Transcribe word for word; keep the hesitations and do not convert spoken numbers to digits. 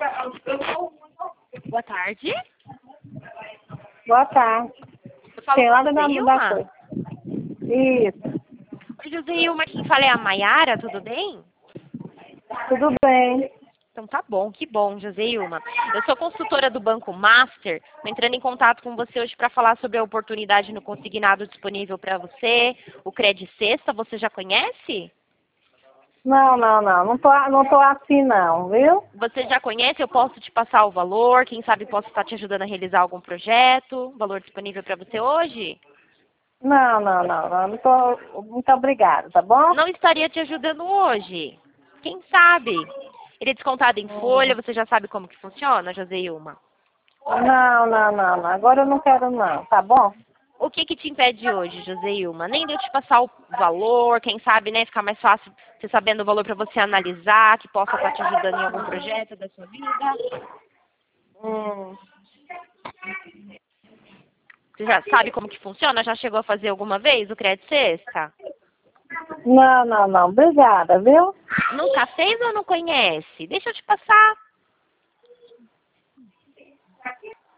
Boa tarde. Boa tarde. Eu falo Tem com lá a da da Joseilma? coisa. Isso. Oi, Joseilma, quem fala é a Maiara, tudo bem? Tudo bem. Então tá bom, que bom, Joseilma. Eu sou consultora do Banco Master, tô entrando em contato com você hoje para falar sobre a oportunidade no consignado disponível para você, o Credit Sexta, você já conhece? Não, não, não. Não tô, não tô assim não, viu? Você já conhece? Eu posso te passar o valor, quem sabe posso estar te ajudando a realizar algum projeto, valor disponível para você hoje? Não, não, não, não. Não tô. Muito obrigada, tá bom? Não estaria te ajudando hoje. Quem sabe? Ele é descontado em folha, Hum. você já sabe como que funciona, Joseilma? Não, não, não, não. Agora eu não quero não, tá bom? O que que te impede hoje, Joseilma? Nem de eu te passar o valor, quem sabe, né, ficar mais fácil você sabendo o valor para você analisar, que possa estar te ajudando em algum projeto da sua vida. Hum. Você já sabe como que funciona? Já chegou a fazer alguma vez o Crédito Sexta? Não, não, não. Obrigada, viu? Nunca fez ou não conhece? Deixa eu te passar.